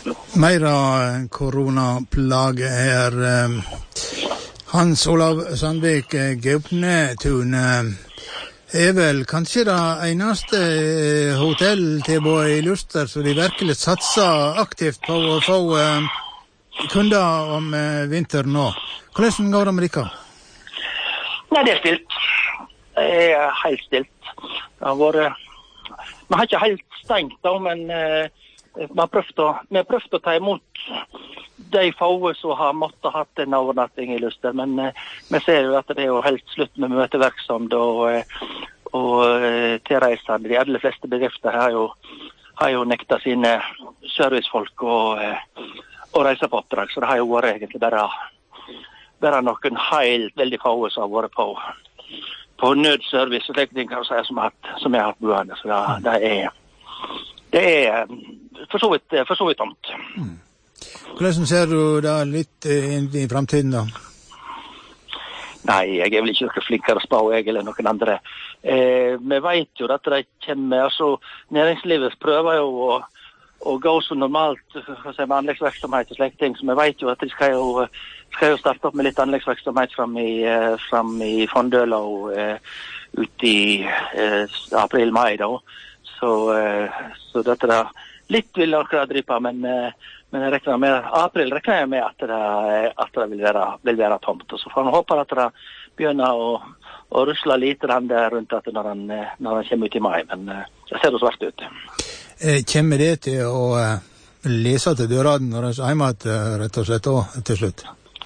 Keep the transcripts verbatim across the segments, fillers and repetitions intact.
Meira koronaplage her. Hans Olav Sandvik Gaupnetun er vel kanskje det eneste hotelltilbudet i Luster så de virkelig satser aktivt på å få kunder om vinteren nå. Hvordan går det med dere? Nei, det er stilt. Det er helt stilt. Det har vært... Man har ikke helt stengt da, men vi har prøvd å, vi har prøvd å ta imot de få som har måttet hatt en overnatting i Luster, men vi ser jo at det er jo helt slutt med møteverksomt og, og tilreisende. De aller fleste bedrifter har jo, har jo nekta sine servicefolk og, og reise på oppdrag, så det har jo vært egentlig bare, bare noen helt veldig få som har vært på, på nødservice og slik ting kan jeg si, som, har, som jeg har hatt buende, så det, det er det er for så vidt, for så vidt tomt. Mm. Hvordan ser du da litt inn i fremtiden da? Nei, jeg er vel ikke noe flinkere å spå, jeg eller noen andre. Eh, vi vet jo at det kommer, altså næringslivet prøver jo å, å gå så normalt for å si, med anleggsvirksomhet og slike ting, så vi vet jo at de skal jo, skal jo starte opp med litt anleggsvirksomhet frem i, frem i Fondøla og eh, ut i eh, april-mai da. Så, så dette da, litt vil dere drive, men, men jeg rekner med, april rekner jeg med at det, at det vil, være, vil være tomt. Og så får man håpe at det begynner å, å rusle litt rundt at når han, når han kommer ut i mai, men det ser jo svart ut. Eh, kommer det til å lese til dørene når han er hjemme, rett og slett, og til slutt?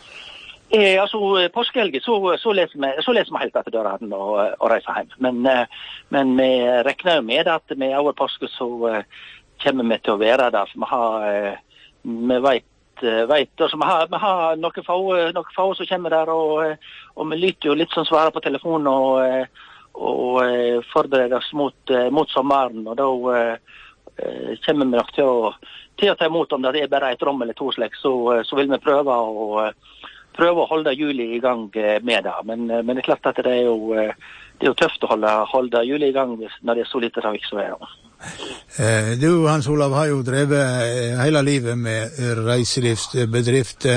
Eh, altså, påskehelgen, så, så, leser vi, så leser vi helt etter døren og, og reiser hjem. Men, men vi regner jo med at med over påske så uh, kommer vi til å være der. For vi har, uh, vi vet, uh, vet altså, vi har, vi har noen få, noen få som kommer der, og, og vi lytter jo litt som svarer på telefonen og, og uh, forbereder oss mot, uh, mot sommeren. Og da uh, kommer vi nok til å, til å ta imot om det er bare et rom eller to slik, så, uh, så vil vi prøve å prøve å holde juli i gang med det, men, men det er klart at det er jo, det er jo tøft å holde, holde juli i gang når det er så lite trafikk som er. Eh, du, Hans Olav, har jo drevet hele livet med reiselivsbedrift,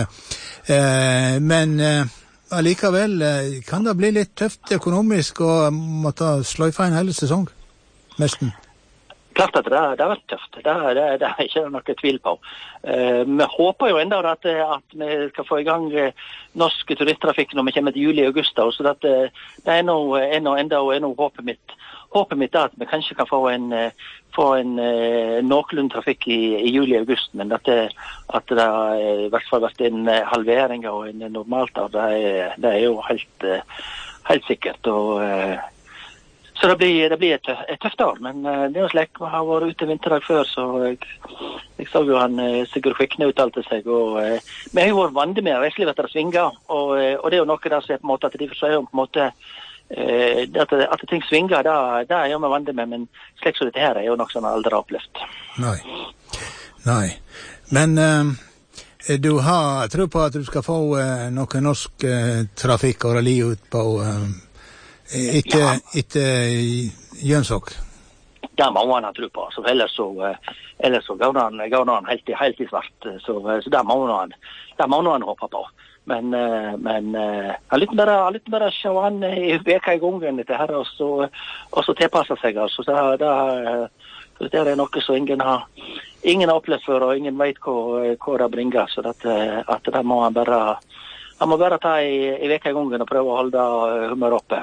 eh, men eh, allikevel kan det bli litt tøft økonomisk å måtte sløyfe en hele sesong, nesten? Klart at det, det har vært tøft, det, det, det er ikke noe tvil på. Uh, vi håper jo enda at, at vi skal få i gang norsk turisttrafikk når vi kommer til juli og august, så det, det er noe enda, enda, enda håpet mitt. Håpet mitt er at vi kanskje kan få en, få en uh, noenlunde trafikk i, i juli og august, men at det, at det i hvert fall vært en halvering og en normalt av det, er, det er jo helt, helt sikkert. Og uh, Så det blir, det blir et, et tøft år, men uh, det er jo slik. Vi har vært ute vinterdag før, så jeg, jeg så jo han uh, Sigurd Kvikne uttalte seg. Og, uh, vi har jo vært vant med reiselivet etter å svinge, og, uh, og det er jo noe der som er på en måte at de forsøker på en måte uh, at, at ting svinger, det er jo vi vant med, men slik som dette her er jo noe som vi aldri har opplevd. Nei, nei. Men uh, du har tro på at du skal få uh, noe norsk uh, trafikk og rally ut på... Uh, Etter, ja. etter Jønsåk? Det må man ha tro på. Så ellers så, ellers så går han, går han helt, helt i svart. Så, så det må han, det må han håpe på. Men, men han litt mer, litt mer se han i veka i gangen etter her, og så, og så tilpasse seg. Altså. Så det, det, det er noe som ingen har, ingen har opplevd før, og ingen vet hva, hva det bringer. Så det, at det må han bare... Han må bare ta i, i veka i gangen og prøve å holde humør oppe.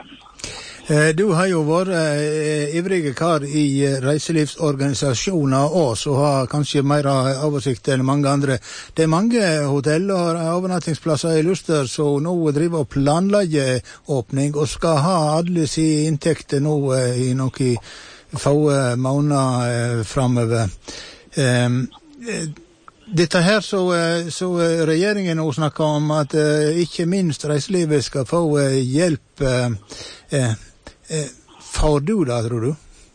Du har jo vært eh, ivrige kar i reiselivsorganisasjoner også, og har kanskje mer oversikt enn mange andre. Det er mange hotell og overnattingsplasser i Luster som nå driver og planlegger åpning, og skal ha alle sine inntekter nå eh, i noen få måneder eh, fremover. Eh, Dette her så, så regjeringen nå snakker om at uh, ikke minst reiselivet skal få uh, hjelp. Uh, uh, uh, får du det, tror du?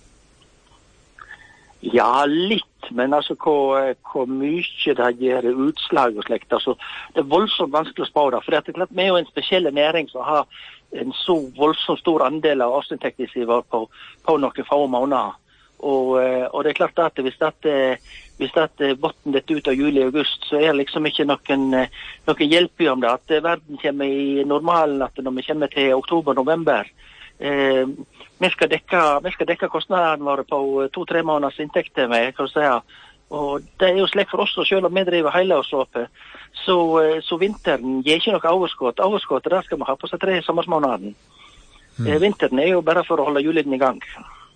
Ja, litt, men altså hvor, hvor mye det gjør utslag og slikt. Altså, det er voldsomt vanskelig å spå det, for det er klart vi er jo en spesiell næring som har en så voldsomt stor andel av årsinntekten sin på, på noen få måneder. Og, og det er klart at hvis det, hvis det botten dette ut av juli og august, så er det liksom ikke noen, noen hjelp i om det. At verden kommer i normalen, at når vi kommer til oktober-november, eh, vi skal dekke, vi skal dekke kostnadene våre på to-tre måneders inntekter med, kan du si. Og det er jo slik for oss, og selv om vi driver hele årsløpet, så, så vinteren gir ikke noe overskudd. Overskuddet der skal vi ha på seg tre sommersmåneden. Mm. Eh, vinteren er jo bare for å holde hjulene i gang.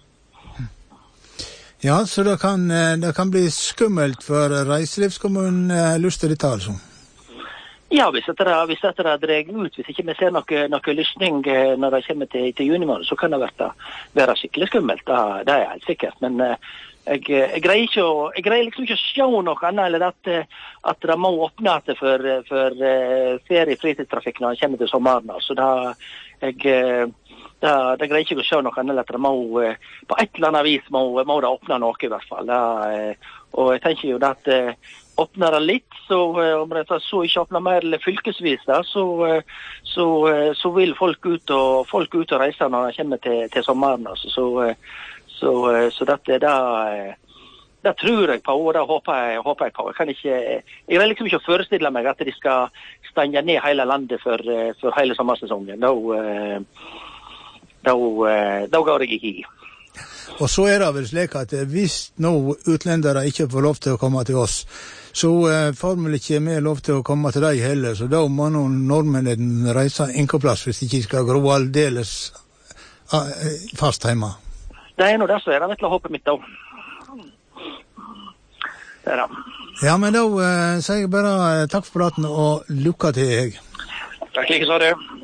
Ja, så det kan, det kan bli skummelt for reiselivskommunen lyst til dette, altså? Ja, hvis det hvis det drar ut, hvis ikke vi ser noe, noe lysning når det kommer til, til juni måned, så kan det være, være skikkelig skummelt. Det, det er helt sikkert. Men jeg, jeg, greier ikke å, jeg greier liksom ikke å se noe annet, eller at, at det må åpne til for, for ferie-fritidstrafikk når det kommer til sommeren. Så da, jeg... Det, det greier ikke å se noe annet, at det må, på et eller annet vis må, må det åpne noe i hvert fall. Det, og jeg tenker jo at åpner det litt, så om det så ikke åpner mer fylkesvis, da, så, så, så vil folk ut og, folk ut og reise når det kommer til, til sommeren. Altså. Så, så, så dette da, det tror jeg på, og det håper jeg, håper jeg på. Jeg kan ikke, jeg vil liksom ikke forestille meg at de skal stenge ned hele landet for, for hele sommersesongen. Da, Da, da går jeg ikke i. Og så er det vel slik at hvis nå utlendere ikke får lov til å komme til oss, så får vi ikke mer lov til å komme til deg heller, så da må noen nordmenn reise innkomplass hvis de ikke skal gro aldeles fast hjemme. Det er noe der, så er det vet du håpet mitt da. Det er det. Ja, men da uh, sier jeg bare takk for praten og lykke til. Takk like så det.